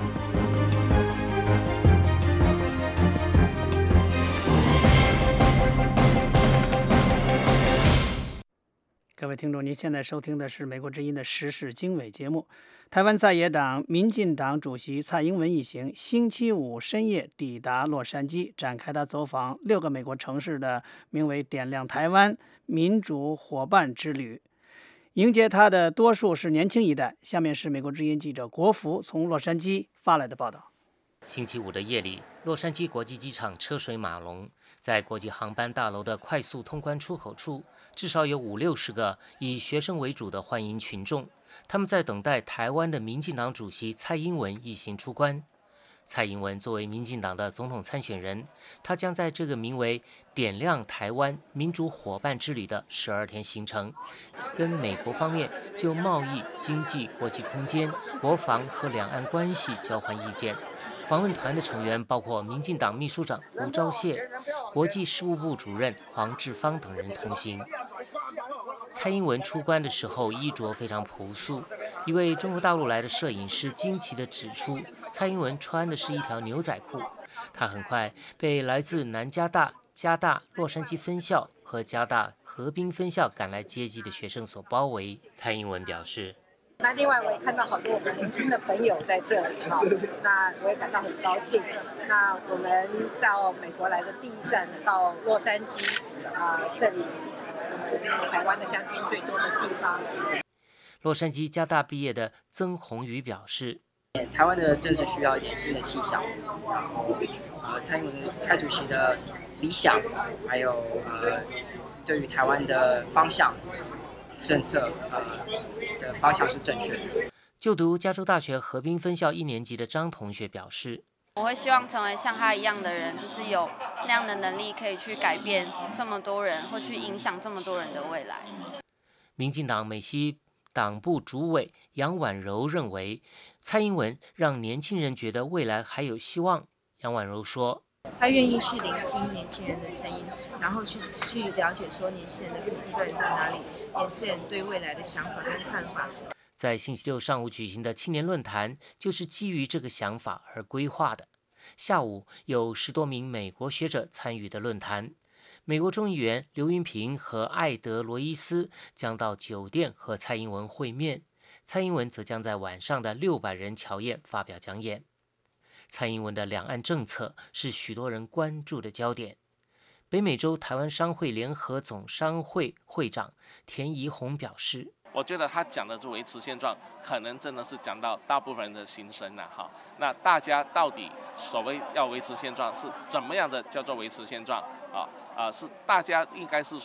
各位听众，您现在收听的是美国之音的时事经纬节目。台湾在野党民进党主席蔡英文一行星期五深夜抵达洛杉矶，展开他走访六个美国城市的名为“点亮台湾民主伙伴之旅”。迎接他的多数是年轻一代。下面是美国之音记者国福从洛杉矶发来的报道。 星期五的夜里，洛杉矶国际机场车水马龙，在国际航班大楼的快速通关出口处，至少有五六十个以学生为主的欢迎群众，他们在等待台湾的民进党主席蔡英文一行出关。蔡英文作为民进党的总统参选人，他将在这个名为“点亮台湾民主伙伴之旅”的十二天行程，跟美国方面就贸易、经济、国际空间、国防和两岸关系交换意见。访问团的成员包括民进党秘书长吴钊燮、国际事务部主任黄志芳等人同行。蔡英文出关的时候衣着非常朴素，一位中国大陆来的摄影师惊奇地指出，蔡英文穿的是一条牛仔裤。他很快被来自南加大、加大洛杉矶分校和加大河滨分校赶来接机的学生所包围。蔡英文表示， 那另外我也看到好多我们年轻的朋友在这里哈，那我也感到很高兴。那我们到美国来的第一站到洛杉矶啊、呃，这里呃台湾的乡亲最多的地方。 洛杉矶加大毕业的曾宏宇表示， 台湾的政治需要一点新的气象，呃，蔡英文的蔡主席的理想，还有呃对于台湾的方向。政策呃的方向是正确的。 就读加州大学河滨分校一年级的张同学表示， 我会希望成为像他一样的人，就是有那样的能力，可以去改变这么多人，或去影响这么多人的未来。 民进党美西党部主委杨婉柔认为，蔡英文让年轻人觉得未来还有希望。杨婉柔说， 他愿意去聆听年轻人的声音，然后去去了解说年轻人的 concern 在哪里，年轻人对未来的想法跟看法。 在星期六上午举行的青年论坛，就是基于这个想法而规划的。下午有十多名美国学者参与的论坛，美国众议员刘云平和艾德罗伊斯将到酒店和蔡英文会面，蔡英文则将在晚上的六百人乔宴发表讲演。蔡英文的两岸政策是许多人关注的焦点。北美洲台湾商会联合总商会会长田宜红表示， 我觉得他讲的是维持现状，可能真的是讲到大部分人的心声了哈。那大家到底所谓要维持现状是怎么样的叫做维持现状啊？啊，是大家应该是说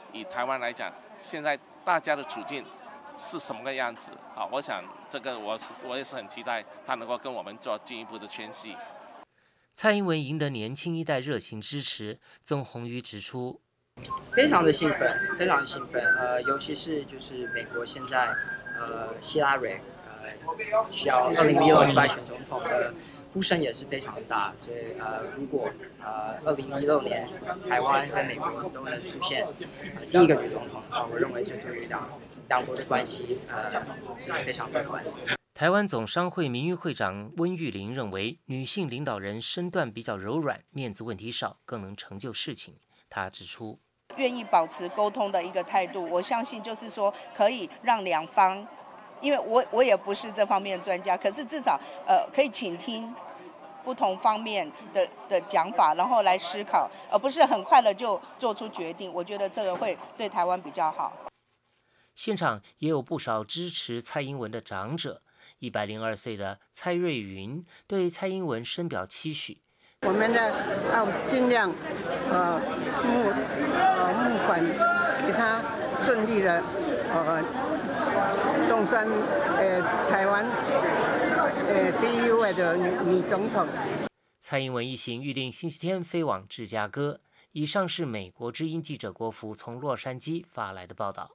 以台湾来讲，现在大家的处境是什么个样子啊？我想这个我我也是很期待他能够跟我们做进一步的分析。 蔡英文赢得年轻一代热情支持，曾宏瑜指出， 非常的兴奋，非常的兴奋。呃，尤其是就是美国现在呃希拉蕊呃需要二零一六出来选总统的呼声也是非常大，所以呃如果呃二零一六年台湾跟美国都能出现、呃、第一个女总统的话，我认为这对于两两国的关系呃是非常乐观的。 台湾总商会名誉会长温玉玲认为，女性领导人身段比较柔软，面子问题少，更能成就事情。她指出， 愿意保持沟通的一个态度，我相信就是说可以让两方，因为我我也不是这方面的专家，可是至少呃可以倾听不同方面的的讲法，然后来思考，而不是很快的就做出决定。我觉得这个会对台湾比较好。 现场也有不少支持蔡英文的长者。一百零二岁的蔡瑞云对蔡英文深表期许。 我们呢要尽量呃募呃募款，给他顺利的呃动算呃台湾呃第一位的女女总统。 蔡英文一行预定星期天飞往芝加哥。以上是美国之音记者国福从洛杉矶发来的报道。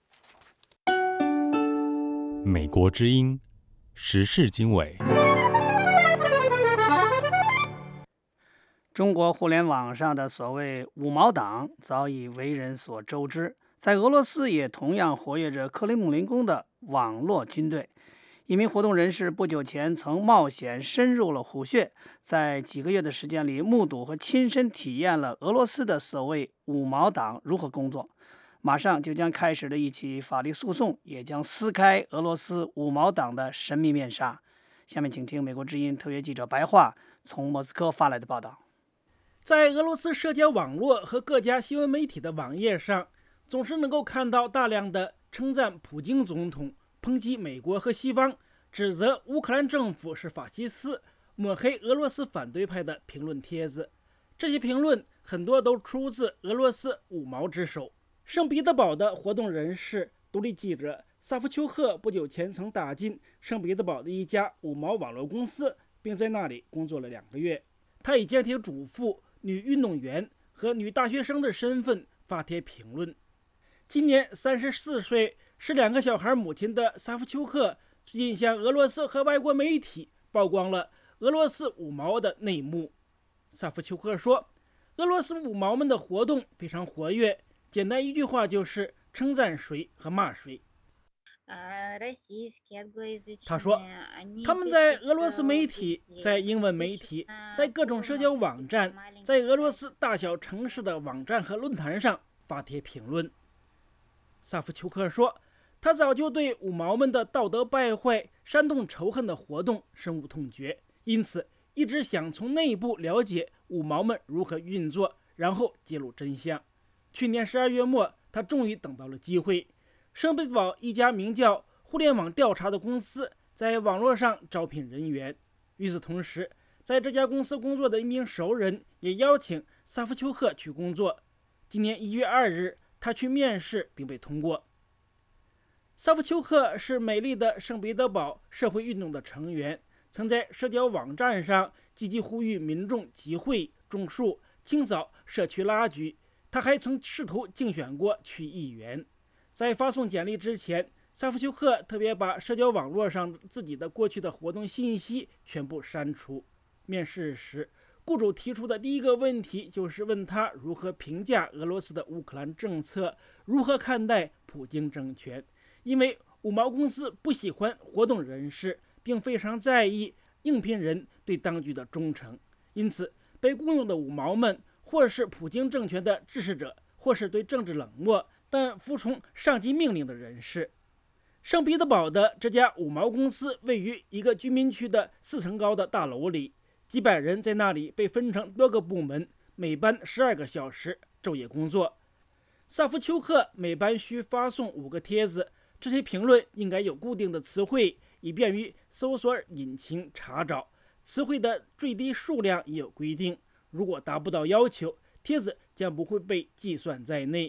美国之音。时事经纬。 中国互联网上的所谓五毛党早已为人所周知，在俄罗斯也同样活跃着克里姆林宫的网络军队。一名活动人士不久前曾冒险深入了虎穴，在几个月的时间里目睹和亲身体验了俄罗斯的所谓五毛党如何工作。马上就将开始的一起法律诉讼也将撕开俄罗斯五毛党的神秘面纱。下面请听美国之音特约记者白桦从莫斯科发来的报道。 在俄罗斯社交网络和各家新闻媒体的网页上，总是能够看到大量的称赞普京总统、抨击美国和西方、指责乌克兰政府是法西斯、抹黑俄罗斯反对派的评论帖子。这些评论很多都出自俄罗斯五毛之手。圣彼得堡的活动人士、独立记者萨夫丘克不久前曾打进圣彼得堡的一家五毛网络公司，并在那里工作了两个月。他以家庭主妇、女运动员和女大学生的身份发帖评论。今年三十四岁、是两个小孩母亲的萨夫丘克，最近向俄罗斯和外国媒体曝光了俄罗斯五毛的内幕。萨夫丘克说，俄罗斯五毛们的活动非常活跃，简单一句话就是称赞谁和骂谁。他说，他们在俄罗斯媒体、在英文媒体、在各种社交网站、在俄罗斯大小城市的网站和论坛上发帖评论。萨夫丘克说，他早就对五毛们的道德败坏、煽动仇恨的活动深恶痛绝，因此一直想从内部了解五毛们如何运作，然后揭露真相。去年十二月末，他终于等到了机会。圣彼得堡一家名叫互联网调查的公司在网络上招聘人员。与此同时，在这家公司工作的一名熟人也邀请萨夫丘克去工作。今年一月二日，他去面试并被通过。萨夫丘克是美丽的圣彼得堡社会运动的成员，曾在社交网站上积极呼吁民众集会、种树、清扫社区垃圾。他还曾试图竞选过区议员。在发送简历之前，萨夫丘克特别把社交网络上自己的过去的活动信息全部删除。面试时，雇主提出的第一个问题就是问他如何评价俄罗斯的乌克兰政策，如何看待普京政权。因为五毛公司不喜欢活动人士，并非常在意应聘人对当局的忠诚，因此被雇佣的五毛们或是普京政权的支持者，或是对政治冷漠但服从上级命令的人士。圣彼得堡的这家五毛公司位于一个居民区的四层高的大楼里，几百人在那里被分成多个部门，每班十二个小时，昼夜工作。萨夫丘克每班需发送五个帖子，这些评论应该有固定的词汇，以便于搜索引擎查找。词汇的最低数量也有规定，如果达不到要求，帖子将不会被计算在内。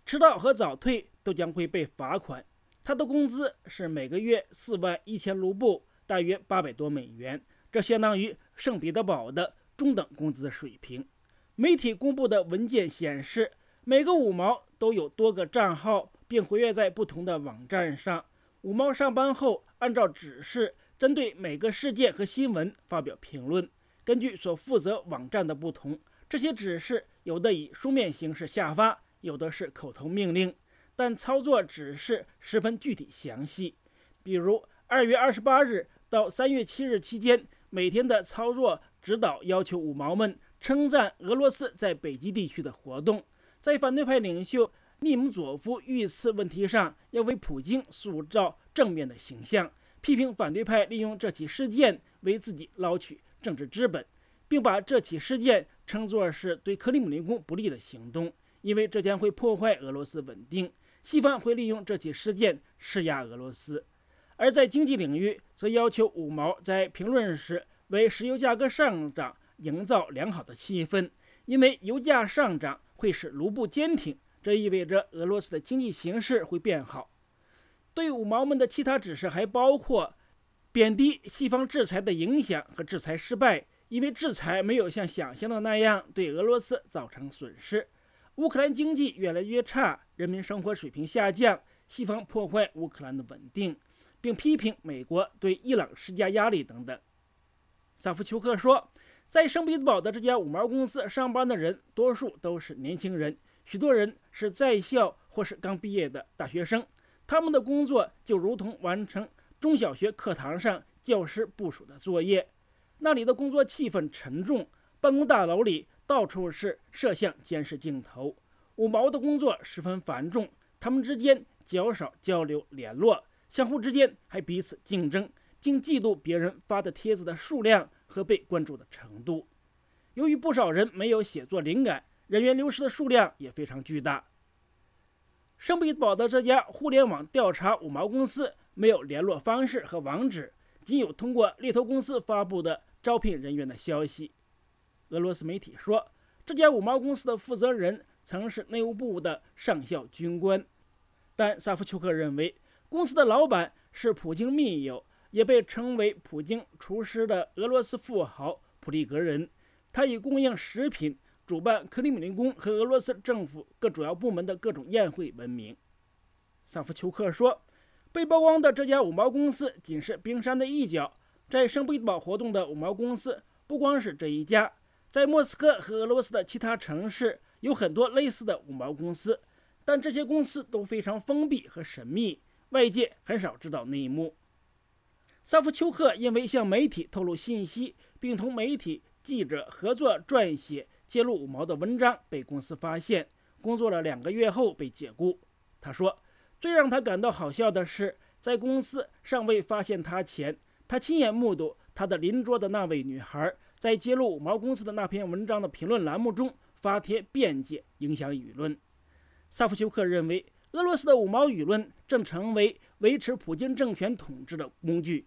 迟到和早退都将会被罚款。他的工资是每个月四万一千卢布，大约八百多美元，这相当于圣彼得堡的中等工资水平。媒体公布的文件显示，每个五毛都有多个账号，并活跃在不同的网站上。五毛上班后，按照指示，针对每个事件和新闻发表评论。根据所负责网站的不同，这些指示有的以书面形式下发，有的是口头命令，但操作指示十分具体详细。比如二月二十八日到三月七日期间，每天的操作指导要求五毛们称赞俄罗斯在北极地区的活动。在反对派领袖尼姆佐夫遇刺问题上，要为普京塑造正面的形象，批评反对派利用这起事件为自己捞取政治资本，并把这起事件称作是对克里姆林宫不利的行动，因为这将会破坏俄罗斯稳定。西方会利用这起事件施压俄罗斯。而在经济领域，则要求五毛在评论时为石油价格上涨营造良好的气氛，因为油价上涨会使卢布坚挺，这意味着俄罗斯的经济形势会变好。对五毛们的其他指示还包括贬低西方制裁的影响和制裁失败，因为制裁没有像想象的那样对俄罗斯造成损失。乌克兰经济越来越差，人民生活水平下降，西方破坏乌克兰的稳定，并批评美国对伊朗施加压力等等。萨夫丘克说，在圣彼得堡的这家五毛公司上班的人多数都是年轻人，许多人是在校或是刚毕业的大学生，他们的工作就如同完成中小学课堂上教师部署的作业。那里的工作气氛沉重，办公大楼里到处是摄像监视镜头。五毛的工作十分繁重，他们之间较少交流联络，相互之间还彼此竞争，并嫉妒别人发的帖子的数量和被关注的程度。由于不少人没有写作灵感，人员流失的数量也非常巨大。圣彼得堡的这家互联网调查五毛公司没有联络方式和网址，仅有通过猎头公司发布的招聘人员的消息。俄罗斯媒体说，这家五毛公司的负责人曾是内务部的上校军官，但萨夫丘克认为，公司的老板是普京密友，也被称为普京厨师的俄罗斯富豪普利格人。他以供应食品、主办克里姆林宫和俄罗斯政府各主要部门的各种宴会闻名。萨夫丘克说，被曝光的这家五毛公司仅是冰山的一角，在圣彼得堡活动的五毛公司不光是这一家，在莫斯科和俄罗斯的其他城市有很多类似的五毛公司，但这些公司都非常封闭和神秘，外界很少知道内幕。萨夫丘克因为向媒体透露信息，并同媒体记者合作撰写揭露五毛的文章，被公司发现，工作了两个月后被解雇。他说，最让他感到好笑的是，在公司尚未发现他前，他亲眼目睹他的邻桌的那位女孩在揭露五毛公司的那篇文章的评论栏目中发帖辩解，影响舆论。萨夫丘克认为，俄罗斯的五毛舆论正成为维持普京政权统治的工具。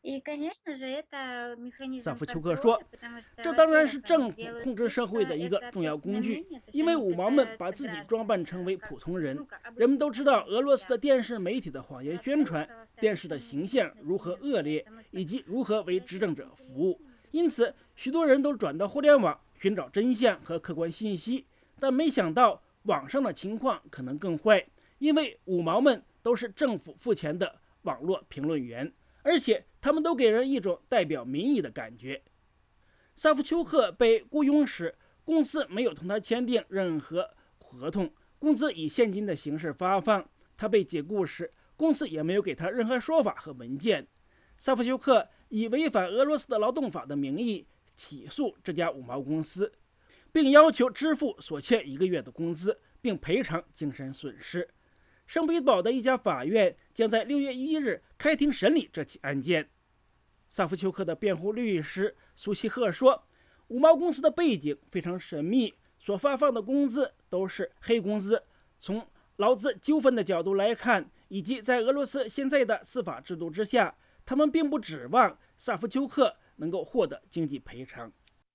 萨夫丘克说，这当然是政府控制社会的一个重要工具，因为五毛们把自己装扮成为普通人。人们都知道俄罗斯的电视媒体的谎言宣传，电视的形象如何恶劣，以及如何为执政者服务。因此，许多人都转到互联网寻找真相和客观信息，但没想到网上的情况可能更坏，因为五毛们都是政府付钱的网络评论员，而且他们都给人一种代表民意的感觉。萨夫丘克被雇佣时，公司没有同他签订任何合同，工资以现金的形式发放。他被解雇时，公司也没有给他任何说法和文件。萨夫丘克以违反俄罗斯的劳动法的名义起诉这家五毛公司，并要求支付所欠一个月的工资，并赔偿精神损失。圣彼得堡的一家法院将在六月一日开庭审理这起案件。萨夫丘克的辩护律师苏西赫说，五毛公司的背景非常神秘，所发放的工资都是黑工资。从劳资纠纷的角度来看，以及在俄罗斯现在的司法制度之下，他们并不指望萨夫丘克能够获得经济赔偿。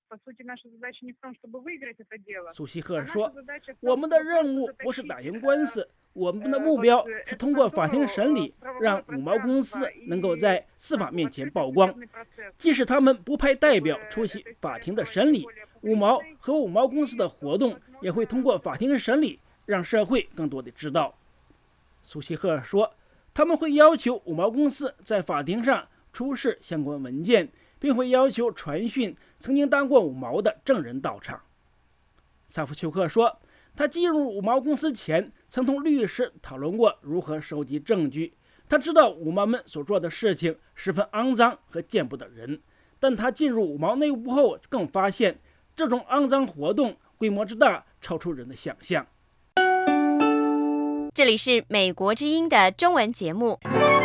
苏希赫说：“我们的任务不是打赢官司，我们的目标是通过法庭审理，让五毛公司能够在司法面前曝光。即使他们不派代表出席法庭的审理，五毛和五毛公司的活动也会通过法庭审理，让社会更多的知道。”苏希赫说，他们会要求五毛公司在法庭上出示相关文件，并会要求传讯曾经当过五毛的证人到场。萨夫丘克说，他进入五毛公司前曾同律师讨论过如何收集证据。他知道五毛们所做的事情十分肮脏和见不得人，但他进入五毛内部后更发现这种肮脏活动规模之大，超出人的想象。 这里是美国之音的中文节目。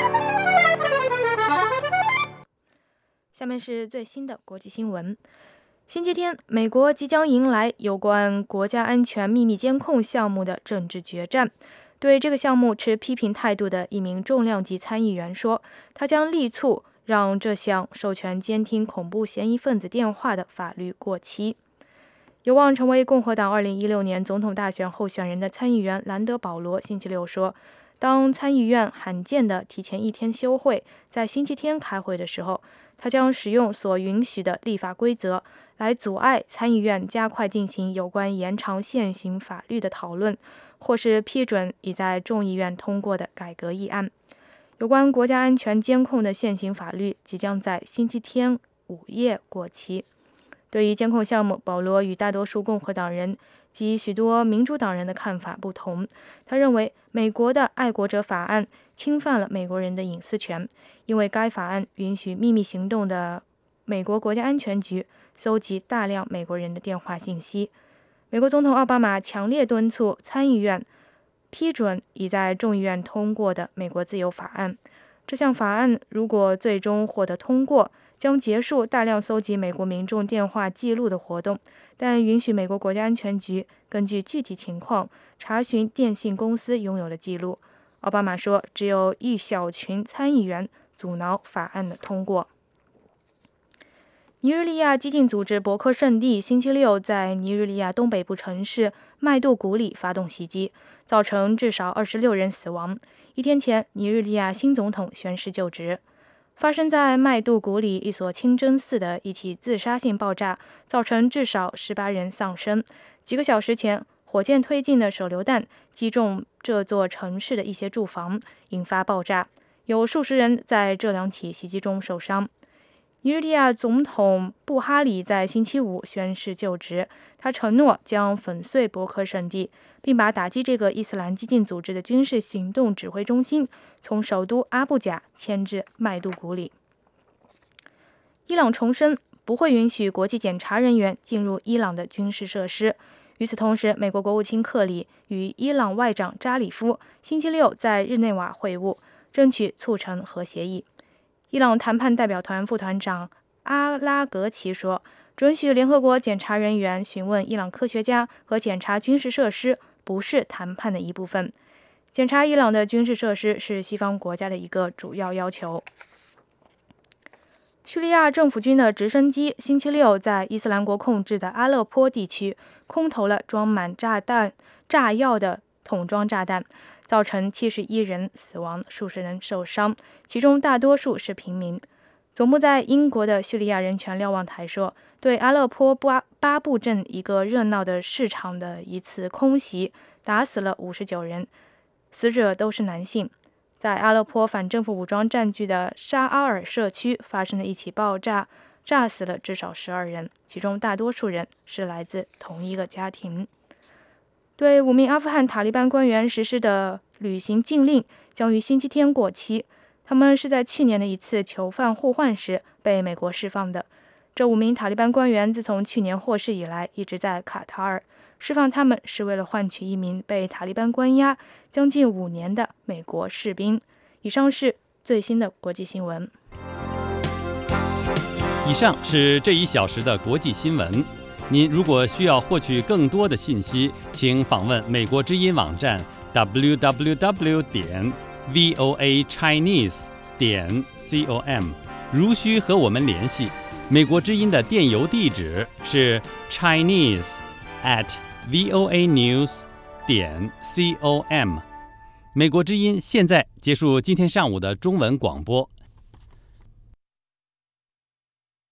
下面是最新的国际新闻。星期天，美国即将迎来有关国家安全秘密监控项目的政治决战。对这个项目持批评态度的一名重量级参议员说，他将力促让这项授权监听恐怖嫌疑分子电话的法律过期。有望成为共和党二零一六年总统大选候选人的参议员兰德·保罗星期六说，当参议院罕见的提前一天休会，在星期天开会的时候，他将使用所允许的立法规则来阻碍参议院加快进行有关延长现行法律的讨论，或是批准已在众议院通过的改革议案。有关国家安全监控的现行法律即将在星期天午夜过期。对于监控项目，保罗与大多数共和党人及许多民主党人的看法不同。他认为美国的爱国者法案侵犯了美国人的隐私权，因为该法案允许秘密行动的美国国家安全局搜集大量美国人的电话信息。美国总统奥巴马强烈敦促参议院批准已在众议院通过的美国自由法案。这项法案如果最终获得通过，将结束大量搜集美国民众电话记录的活动，但允许美国国家安全局根据具体情况查询电信公司拥有的记录。奥巴马说，只有一小群参议员阻挠法案的通过。尼日利亚激进组织博克圣地星期六在尼日利亚东北部城市麦杜古里发动袭击，造成至少二十六人死亡。一天前，尼日利亚新总统宣誓就职。发生在麦杜古里一所清真寺的一起自杀性爆炸，造成至少十八人丧生。几个小时前，火箭推进的手榴弹击中这座城市的一些住房，引发爆炸。有数十人在这两起袭击中受伤。尼日利亚总统布哈里在星期五宣誓就职，他承诺将粉碎博克圣地，并把打击这个伊斯兰激进组织的军事行动指挥中心从首都阿布贾迁至麦杜古里。伊朗重申不会允许国际检查人员进入伊朗的军事设施。与此同时，美国国务卿克里与伊朗外长扎里夫星期六在日内瓦会晤，争取促成核协议。伊朗谈判代表团副团长阿拉格齐说，准许联合国检查人员询问伊朗科学家和检查军事设施不是谈判的一部分。检查伊朗的军事设施是西方国家的一个主要要求。叙利亚政府军的直升机星期六在伊斯兰国控制的阿勒颇地区空投了装满炸弹、炸药的桶装炸弹，造成七十一人死亡，数十人受伤，其中大多数是平民。总部在英国的叙利亚人权瞭望台说，对阿勒颇巴巴布镇一个热闹的市场的一次空袭打死了五十九人，死者都是男性。在阿勒颇反政府武装占据的沙阿尔社区发生的一起爆炸，炸死了至少十二人，其中大多数人是来自同一个家庭。对五名阿富汗塔利班官员实施的旅行禁令将于星期天过期，他们是在去年的一次囚犯互换时被美国释放的。这五名塔利班官员自从去年获释以来一直在卡塔尔，释放他们是为了换取一名被塔利班关押将近五年的美国士兵。以上是最新的国际新闻。 以上是这一小时的国际新闻。您如果需要获取更多的信息，请访问美国之音网站 double-u double-u double-u 点 voa chinese 点 com。如需和我们联系， 美国之音的电邮地址是 Chinese at voa news 点 com。美国之音现在结束今天上午的中文广播。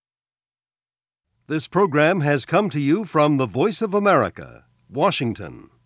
This program has come to you from the Voice of America, Washington.